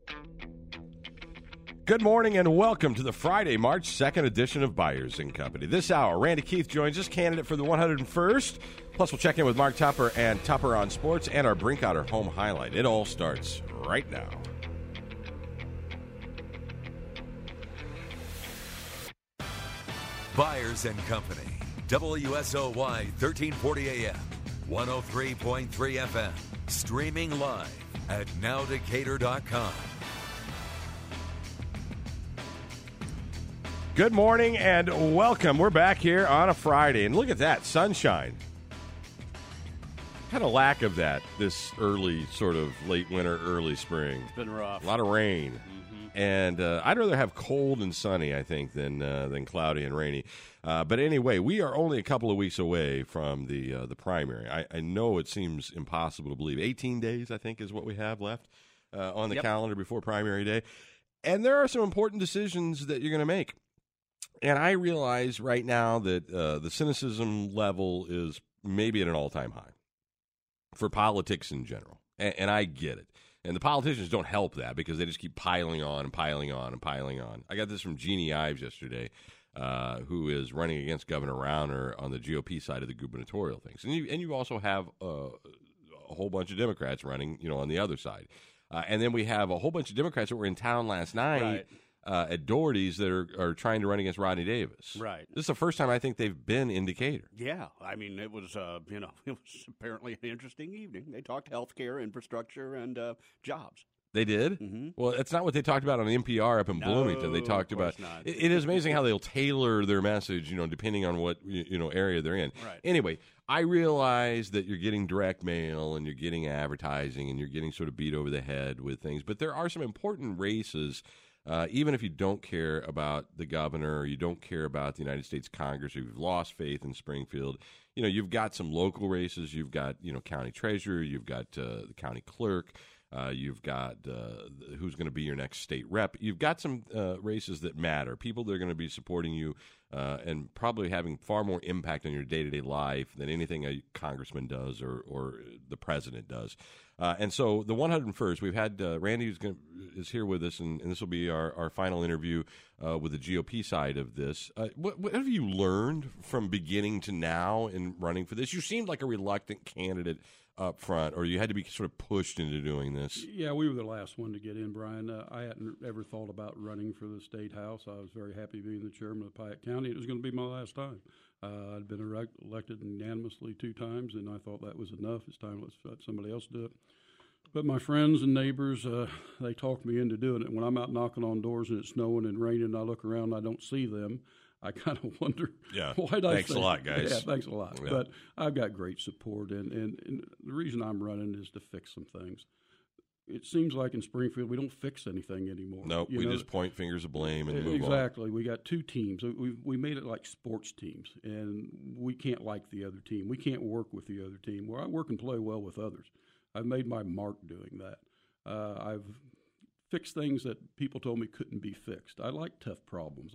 Good morning and welcome to the Friday, March 2nd edition of Byers & Company. This hour, Randy Keith joins us, candidate for the 101st. Plus, we'll check in with Mark Tupper and Tupper on Sports and our Brinkotter Home Highlight. It all starts right now. Byers & Company, WSOY 1340 AM, 103.3 FM, streaming live at nowdecatur.com. Good morning and welcome. We're back here on a Friday, and look at that, sunshine. Had a lack of that this early, sort of late winter, early spring. It's been rough. A lot of rain. And I'd rather have cold and sunny, I think, than cloudy and rainy. But anyway, we are only a couple of weeks away from the primary. I know it seems impossible to believe. 18 days, I think, is what we have left on the calendar before primary day. And there are some important decisions that you're going to make. And I realize right now that the cynicism level is maybe at an all-time high for politics in general. And I get it. And the politicians don't help that because they just keep piling on and piling on and piling on. I got this from Jeannie Ives yesterday, who is running against Governor Rauner on the GOP side of the gubernatorial things. And you also have a whole bunch of Democrats running, on the other side. And then we have a whole bunch of Democrats that were in town last night. Right. At Doherty's that are trying to run against Rodney Davis. Right. This is the first time I think they've been in Decatur. Yeah, I mean, it was, it was apparently an interesting evening. They talked healthcare, infrastructure, and jobs. They did? Mm-hmm. Well, that's not what they talked about on NPR up in Bloomington. They talked about not. It is amazing how they'll tailor their message, depending on what area they're in. Right. Anyway, I realize that you're getting direct mail and you're getting advertising and you're getting sort of beat over the head with things, but there are some important races. Even if you don't care about the governor, or you don't care about the United States Congress, or you've lost faith in Springfield, you've got some local races. You've got, county treasurer. You've got the county clerk. You've got who's going to be your next state rep. You've got some races that matter, people that are going to be supporting you and probably having far more impact on your day-to-day life than anything a congressman does or the president does. And so the 101st, we've had Randy is here with us, and this will be our final interview with the GOP side of this. What have you learned from beginning to now in running for this? You seemed like a reluctant candidate up front, or you had to be sort of pushed into doing this. Yeah, we were the last one to get in, Brian. I hadn't ever thought about running for the state house. I was very happy being the chairman of Piatt County. It was going to be my last time. I'd been elected unanimously 2 times, and I thought that was enough. It's time to let somebody else do it. But my friends and neighbors, they talked me into doing it. When I'm out knocking on doors and it's snowing and raining and I look around and I don't see them, I kind of wonder, why did I Thanks a lot, guys. Yeah, thanks a lot. Yeah. But I've got great support, and the reason I'm running is to fix some things. It seems like in Springfield we don't fix anything anymore. Nope, we just point fingers of blame and move on. Exactly. We got 2 teams. We made it like sports teams, and we can't like the other team. We can't work with the other team. Where I work and play well with others. I've made my mark doing that. I've fixed things that people told me couldn't be fixed. I like tough problems.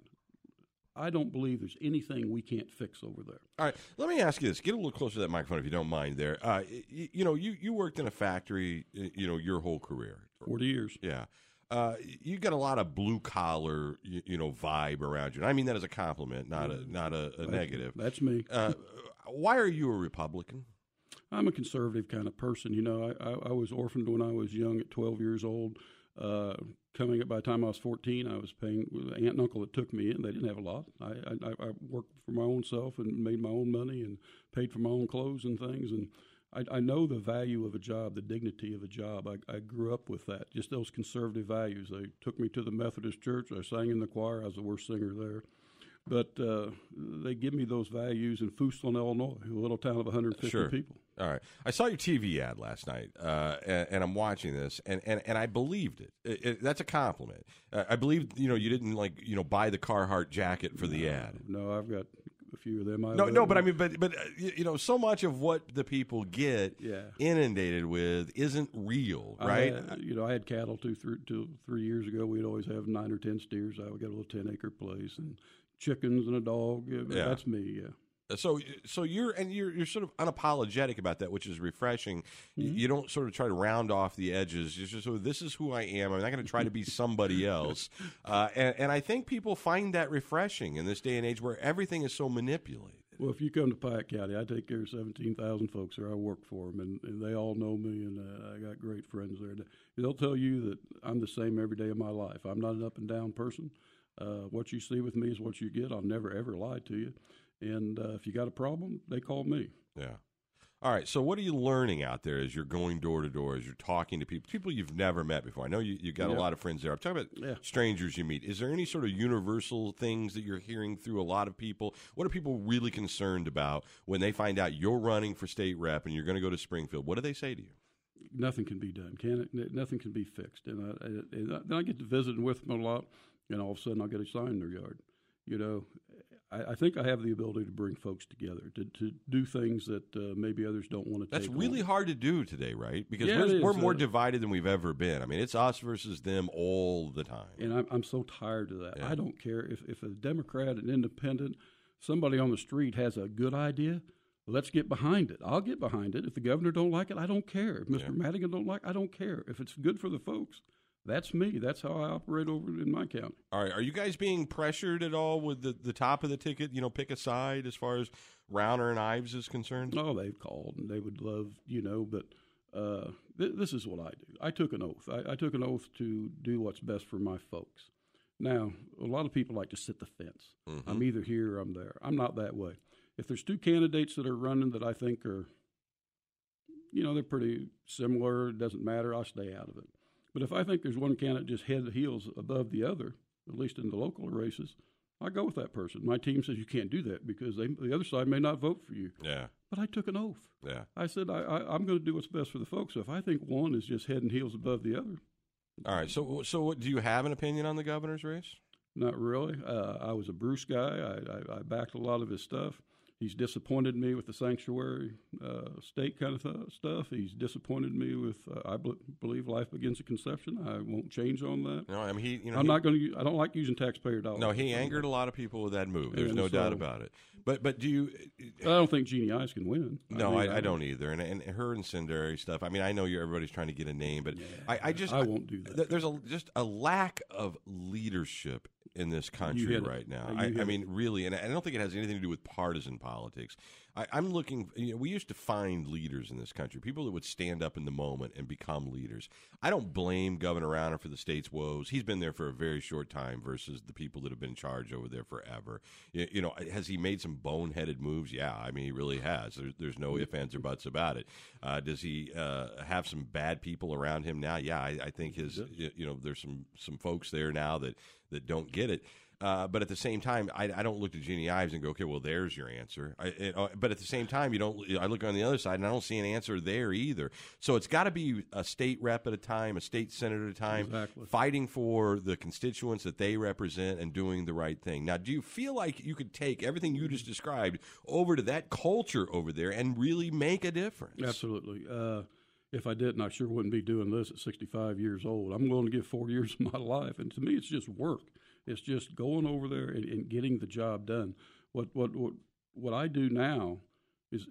I don't believe there's anything we can't fix over there. All right, let me ask you this. Get a little closer to that microphone if you don't mind there. You worked in a factory, your whole career. 40 years. Yeah. You got a lot of blue-collar, vibe around you. And I mean that as a compliment, not a negative. That's me. Why are you a Republican? I'm a conservative kind of person. I was orphaned when I was young at 12 years old. Coming up by the time I was 14, I was paying with an aunt and uncle that took me in. They didn't have a lot. I worked for my own self and made my own money and paid for my own clothes and things. And I know the value of a job, the dignity of a job. I grew up with that, just those conservative values. They took me to the Methodist church. I sang in the choir. I was the worst singer there. But they give me those values in Fooston, Illinois, a little town of 150 people. All right. I saw your TV ad last night, and I'm watching this, and I believed it. That's a compliment. I believe, you didn't, buy the Carhartt jacket for the ad. No, I've got a few of them. But I mean, but so much of what the people get inundated with isn't real, right? I had cattle till 3 years ago. We'd always have 9 or 10 steers. I would get a little 10-acre place and chickens and a dog. That's me. Yeah. So you're sort of unapologetic about that, which is refreshing. You don't sort of try to round off the edges. It's just so this is who I am. I'm not going to try to be somebody else. And I think people find that refreshing in this day and age where everything is so manipulated. Well, if you come to Piatt County, I take care of 17,000 folks there. I work for them, and they all know me, and I got great friends there. They'll tell you that I'm the same every day of my life. I'm not an up and down person. What you see with me is what you get. I'll never, ever lie to you. And if you got a problem, they call me. Yeah. All right. So what are you learning out there as you're going door to door, as you're talking to people you've never met before? I know you got a lot of friends there. I'm talking about strangers you meet. Is there any sort of universal things that you're hearing through a lot of people? What are people really concerned about when they find out you're running for state rep and you're going to go to Springfield? What do they say to you? Nothing can be done. Nothing can be fixed. And then I get to visit with them a lot, and all of a sudden I'll get a sign in their yard. You know, I think I have the ability to bring folks together, to do things that maybe others don't want to take. That's really hard to do today, right? Because we're more divided than we've ever been. I mean, it's us versus them all the time. And I'm so tired of that. Yeah. I don't care if a Democrat, an independent, somebody on the street has a good idea, let's get behind it. I'll get behind it. If the governor don't like it, I don't care. If Mr. Madigan don't like it, I don't care. If it's good for the folks, that's me. That's how I operate over in my county. All right. Are you guys being pressured at all with the top of the ticket, pick a side as far as Rauner and Ives is concerned? Oh, they've called, and they would love, but this is what I do. I took an oath. I took an oath to do what's best for my folks. Now, a lot of people like to sit the fence. Mm-hmm. I'm either here or I'm there. I'm not that way. If there's two candidates that are running that I think are, they're pretty similar, it doesn't matter, I'll stay out of it. But if I think there's one candidate just head and heels above the other, at least in the local races, I go with that person. My team says you can't do that because the other side may not vote for you. Yeah. But I took an oath. Yeah. I said I'm going to do what's best for the folks. So if I think one is just head and heels above the other. All right. So what, do you have an opinion on the governor's race? Not really. I was a Bruce guy. I backed a lot of his stuff. He's disappointed me with the sanctuary state kind of stuff. He's disappointed me with, I believe life begins at conception. I won't change on that. No, I mean, I'm not going to. I don't like using taxpayer dollars. No, he angered a lot of people with that move. There's no doubt about it. But do you? I don't think Jeannie Ives can win. No, I don't either. And her incendiary stuff. I mean, I know everybody's trying to get a name, but I won't do that. There's just a lack of leadership in this country right now. I mean, really, and I don't think it has anything to do with partisan politics. I'm looking. We used to find leaders in this country, people that would stand up in the moment and become leaders. I don't blame Governor Rauner for the state's woes. He's been there for a very short time versus the people that have been in charge over there forever. Has he made some boneheaded moves? Yeah, I mean, he really has. There's no ifs, ands, or buts about it. Does he have some bad people around him now? Yeah, I think there's some folks there now that don't get it. But at the same time, I don't look to Jeannie Ives and go, okay, well, there's your answer. But at the same time, I look on the other side, and I don't see an answer there either. So it's got to be a state rep at a time, a state senator at a time, fighting for the constituents that they represent and doing the right thing. Now, do you feel like you could take everything you just described over to that culture over there and really make a difference? Absolutely. If I didn't, I sure wouldn't be doing this at 65 years old. I'm willing to give 4 years of my life, and to me, it's just work. It's just going over there and getting the job done. What I do now is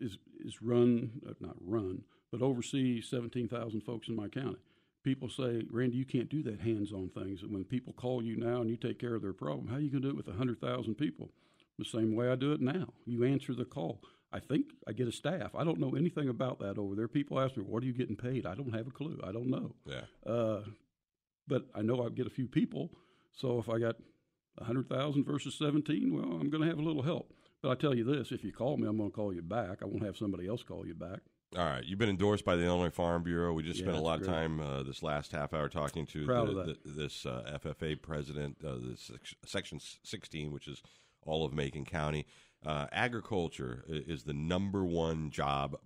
not run, but oversee 17,000 folks in my county. People say, Randy, you can't do that hands-on things. And when people call you now and you take care of their problem, how are you going to do it with 100,000 people? The same way I do it now. You answer the call. I think I get a staff. I don't know anything about that over there. People ask me, what are you getting paid? I don't have a clue. I don't know. Yeah. But I know I'll get a few people. So if I got 100,000 versus 17, well, I'm going to have a little help. But I tell you this, if you call me, I'm going to call you back. I won't have somebody else call you back. All right. You've been endorsed by the Illinois Farm Bureau. We just spent a lot of time this last half hour talking to this FFA president, this Section 16, which is all of Macon County. Agriculture is the number one job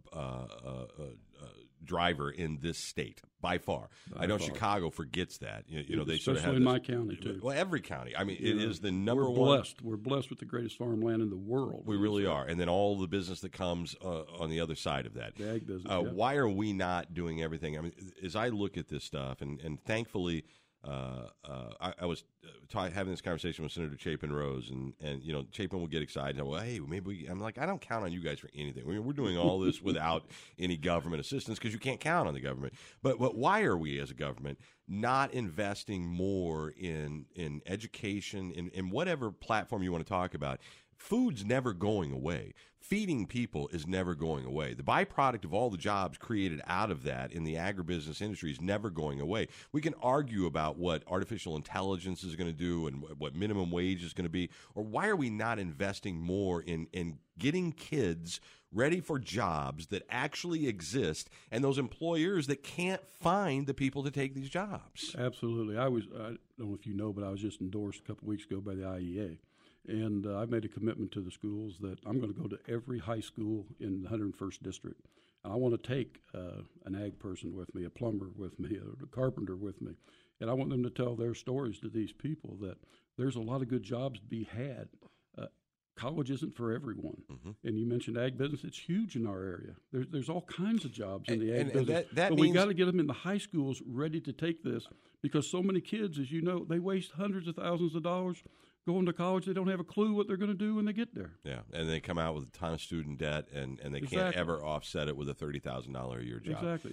driver in this state by far. I know Chicago forgets that. They sort of have in my county too. Well, every county. I mean, it is the number one. We're blessed with the greatest farmland in the world. We really are, and then all the business that comes on the other side of that. The ag business. Why are we not doing everything? I mean, as I look at this stuff, and thankfully, I was having this conversation with Senator Chapin Rose, and Chapin will get excited. And, well, hey, maybe I'm like, I don't count on you guys for anything. We're doing all this without any government assistance because you can't count on the government. But why are we as a government not investing more in education, in whatever platform you want to talk about? Food's never going away. Feeding people is never going away. The byproduct of all the jobs created out of that in the agribusiness industry is never going away. We can argue about what artificial intelligence is going to do and what minimum wage is going to be, or why are we not investing more in getting kids ready for jobs that actually exist and those employers that can't find the people to take these jobs? Absolutely. I don't know if you know, but I was just endorsed a couple of weeks ago by the IEA. And I've made a commitment to the schools that I'm going to go to every high school in the 101st District. And I want to take an ag person with me, a plumber with me, a carpenter with me. And I want them to tell their stories to these people that there's a lot of good jobs to be had. College isn't for everyone. Mm-hmm. And you mentioned ag business. It's huge in our area. There's all kinds of jobs in the ag business. But we got to get them in the high schools ready to take this, because so many kids, as you know, they waste hundreds of thousands of dollars going to college. They don't have a clue what they're going to do when they get there. Yeah, and they come out with a ton of student debt, and they can't ever offset it with a $30,000 a year job. Exactly.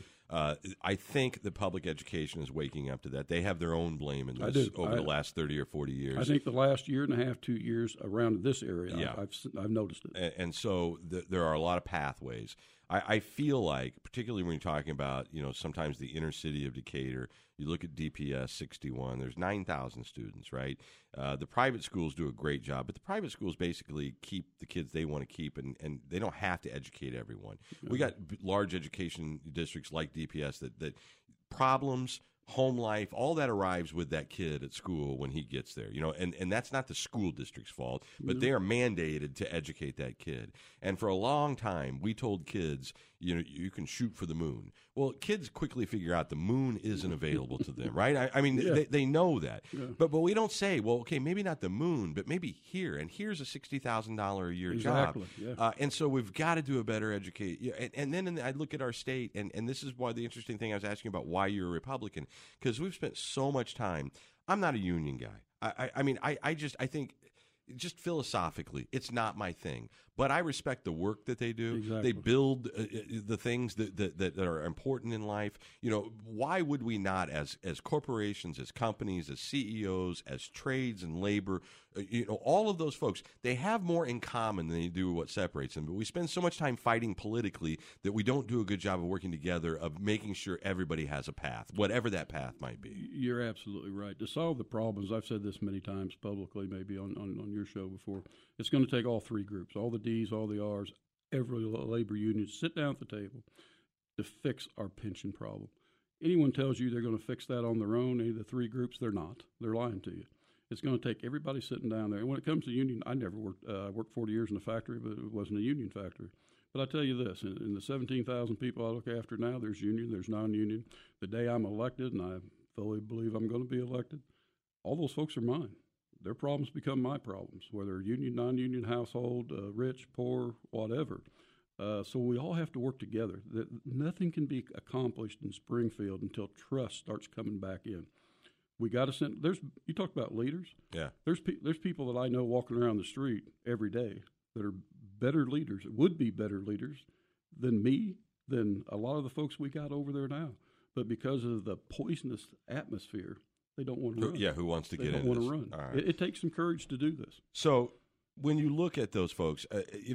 I think the public education is waking up to that. They have their own blame in this over the last 30 or 40 years. I think the last year and a half, 2 years around this area, I've noticed it. And so there are a lot of pathways. I feel like, particularly when you're talking about, sometimes the inner city of Decatur, you look at DPS 61, there's 9,000 students, right? The private schools do a great job, but the private schools basically keep the kids they want to keep, and they don't have to educate everyone. Mm-hmm. We got large education districts like DPS that problems, home life, all that arrives with that kid at school when he gets there, and that's not the school district's fault, but they are mandated to educate that kid. And for a long time, we told kids, you can shoot for the moon. Well, kids quickly figure out the moon isn't available to them, right? I mean, they know that. Yeah. But we don't say, well, okay, maybe not the moon, but maybe here, and here's a $60,000 a year job. Yeah. And so we've got to do a better education. And then I look at our state, and this is why the interesting thing I was asking about why you're a Republican, because we've spent so much time. I'm not a union guy. I think just philosophically, it's not my thing. But I respect the work that they do. Exactly. They build the things that are important in life. Why would we not, as corporations, as companies, as CEOs, as trades and labor, all of those folks, they have more in common than they do what separates them. But we spend so much time fighting politically that we don't do a good job of working together, of making sure everybody has a path, whatever that path might be. You're absolutely right. To solve the problems, I've said this many times publicly, maybe on your show before, it's going to take all three groups, all the D's, all the R's, every labor union, sit down at the table to fix our pension problem. Anyone tells you they're going to fix that on their own, any of the three groups, they're not. They're lying to you. It's going to take everybody sitting down there. And when it comes to union, I never worked. I worked 40 years in a factory, but it wasn't a union factory. But I tell you this, in the 17,000 people I look after now, there's union, there's non-union. The day I'm elected, and I fully believe I'm going to be elected, all those folks are mine. Their problems become my problems, whether union, non-union, household, rich, poor, whatever. So we all have to work together. Nothing can be accomplished in Springfield until trust starts coming back in. We got to send. You talk about leaders. Yeah. There's people that I know walking around the street every day that are better leaders, would be better leaders than me, than a lot of the folks we got over there now. But because of the poisonous atmosphere, they don't want to run. Yeah, who wants to get in this? They don't want to run. All right. It takes some courage to do this. So when you look at those folks,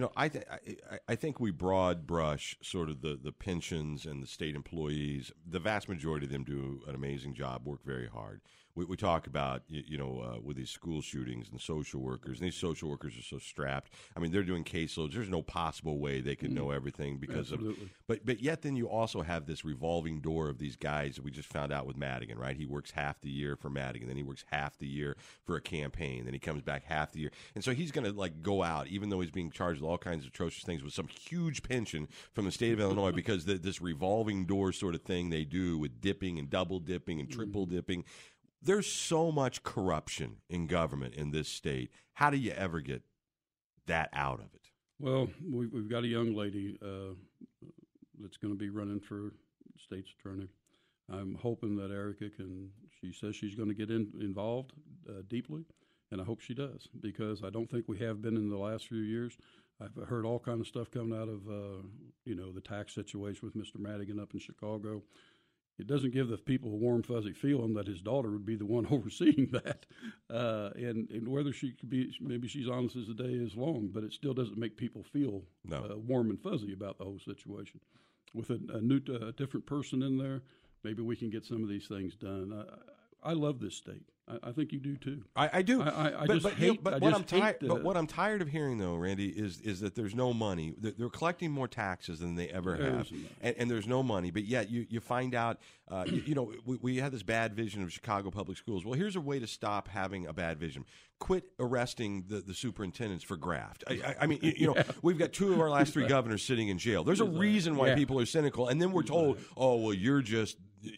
I think we broad brush sort of the pensions and the state employees. The vast majority of them do an amazing job, work very hard. We talk about, with these school shootings and social workers, and these social workers are so strapped. I mean, they're doing caseloads. There's no possible way they can know everything because Absolutely. But yet then you also have this revolving door of these guys that we just found out with Madigan, right? He works half the year for Madigan, then he works half the year for a campaign, then he comes back half the year. And so he's going to go out, even though he's being charged with all kinds of atrocious things, with some huge pension from the state of Illinois because this revolving door sort of thing they do with dipping and double dipping and triple dipping. There's so much corruption in government in this state. How do you ever get that out of it? Well, we've got a young lady that's going to be running for state's attorney. I'm hoping that Erica she says she's going to get involved deeply, and I hope she does, because I don't think we have been in the last few years. I've heard all kinds of stuff coming out of, the tax situation with Mr. Madigan up in Chicago. It doesn't give the people a warm, fuzzy feeling that his daughter would be the one overseeing that. And whether she could be, maybe she's honest as the day is long, but it still doesn't make people feel warm and fuzzy about the whole situation. With a different person in there, maybe we can get some of these things done. I love this state. I think you do too. I do. But what I'm tired of hearing, though, Randy, is that there's no money. They're collecting more taxes than they ever have, and there's no money. But yet you find out, we had this bad vision of Chicago public schools. Well, here's a way to stop having a bad vision. Quit arresting the superintendents for graft. I mean, we've got 2 of our last 3 governors sitting in jail. There's a reason why people are cynical, and then we're told, "Oh, well, you're just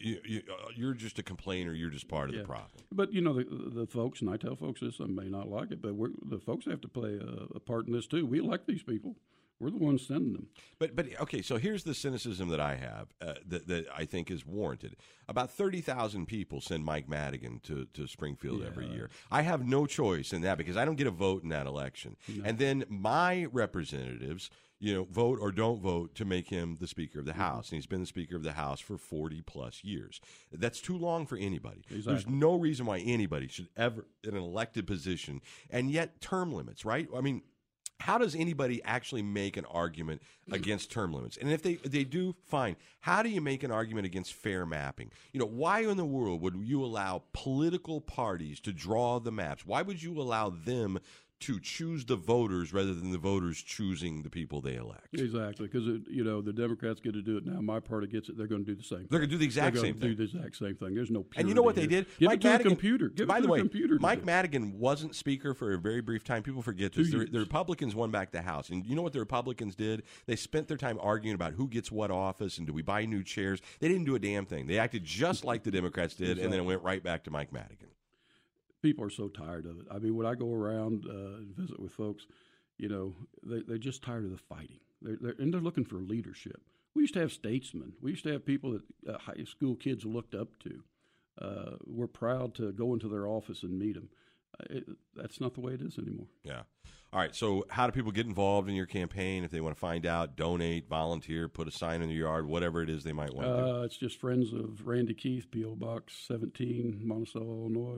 a complainer. You're just part of the problem." But the folks, and I tell folks this, I may not like it, but the folks have to play a part in this too. We elect these people. We're the ones sending them. But okay, so here's the cynicism that I have that I think is warranted. About 30,000 people send Mike Madigan to Springfield every year. I have no choice in that because I don't get a vote in that election. No. And then my representatives, vote or don't vote to make him the Speaker of the House. And he's been the Speaker of the House for 40-plus years. That's too long for anybody. Exactly. There's no reason why anybody should ever, in an elected position, and yet term limits, right? I mean, how does anybody actually make an argument against term limits? And if they do, fine. How do you make an argument against fair mapping? Why in the world would you allow political parties to draw the maps? Why would you allow them to choose the voters rather than the voters choosing the people they elect? Exactly, because the Democrats get to do it now. My party gets it. They're going to do the same thing. They're going to do the exact same thing. Do the exact same thing. There's no purity. And you know what they did? Give it to a computer. By the way, Mike Madigan wasn't Speaker for a very brief time. People forget this. The Republicans won back the House. And you know what the Republicans did? They spent their time arguing about who gets what office and do we buy new chairs. They didn't do a damn thing. They acted just like the Democrats did, and then it went right back to Mike Madigan. People are so tired of it. I mean, when I go around and visit with folks, they're just tired of the fighting. They're looking for leadership. We used to have statesmen. We used to have people that high school kids looked up to. We're proud to go into their office and meet them. That's not the way it is anymore. Yeah. All right, so how do people get involved in your campaign if they want to find out, donate, volunteer, put a sign in their yard, whatever it is they might want to do? It's just Friends of Randy Keith, P.O. Box 17, Monticello, Illinois,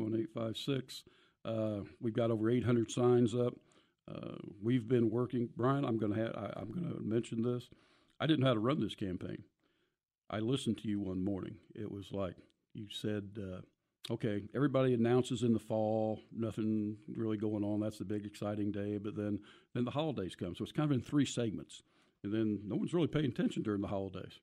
61856. We've got over 800 signs up. We've been working. Brian, I'm going to mention this. I didn't know how to run this campaign. I listened to you one morning. It was like you said, okay, everybody announces in the fall, nothing really going on. That's the big exciting day. But then the holidays come. So it's kind of in 3 segments. And then no one's really paying attention during the holidays.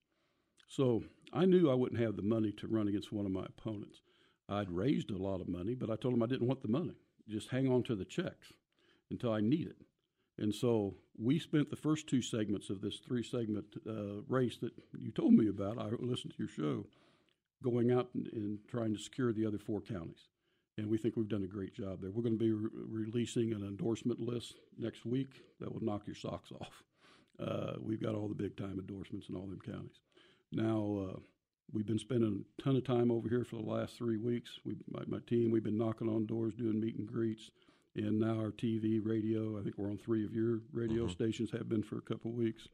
So I knew I wouldn't have the money to run against one of my opponents. I'd raised a lot of money, but I told him I didn't want the money. Just hang on to the checks until I need it. And so we spent the first 2 segments of this 3-segment race that you told me about. I listened to your show, going out and trying to secure the other 4 counties. And we think we've done a great job there. We're going to be releasing an endorsement list next week that will knock your socks off. We've got all the big-time endorsements in all them counties. Now, we've been spending a ton of time over here for the last 3 weeks. My team, we've been knocking on doors, doing meet and greets. And now our TV, radio, I think we're on 3 of your radio stations, have been for a couple of weeks.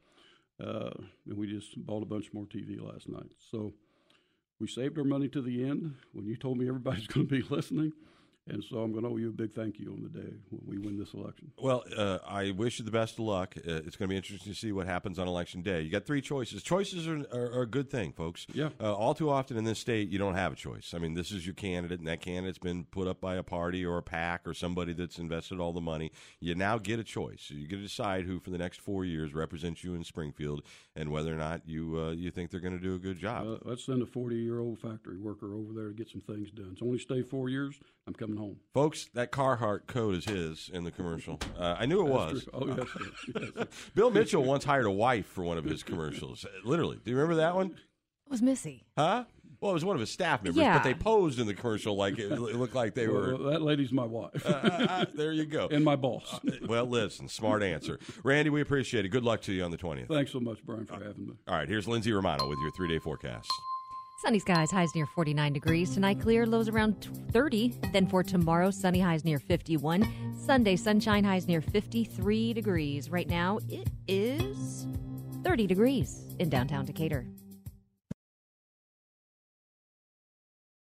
And we just bought a bunch more TV last night. So we saved our money to the end when you told me everybody's going to be listening. And so I'm going to owe you a big thank you on the day when we win this election. Well, I wish you the best of luck. It's going to be interesting to see what happens on Election Day. You got 3 choices. Choices are a good thing, folks. Yeah. All too often in this state, you don't have a choice. I mean, this is your candidate, and that candidate's been put up by a party or a PAC or somebody that's invested all the money. You now get a choice. So you get to decide who for the next 4 years represents you in Springfield and whether or not you think they're going to do a good job. Let's send a 40-year-old factory worker over there to get some things done. It's only stay 4 years. I'm coming home. Folks, that Carhartt coat is his in the commercial. I knew it was. True. Oh, yes. Bill Mitchell once hired a wife for one of his commercials. Literally. Do you remember that one? It was Missy. Huh? Well, it was one of his staff members, but they posed in the commercial like it looked like they were. Well, that lady's my wife. There you go. And my boss. Well, listen, smart answer. Randy, we appreciate it. Good luck to you on the 20th. Thanks so much, Brian, for having me. All right, here's Lindsay Romano with your 3-day forecast. Sunny skies, highs near 49 degrees. Tonight, clear, lows around 30. Then for tomorrow, sunny, highs near 51. Sunday, sunshine, highs near 53 degrees. Right now, it is 30 degrees in downtown Decatur.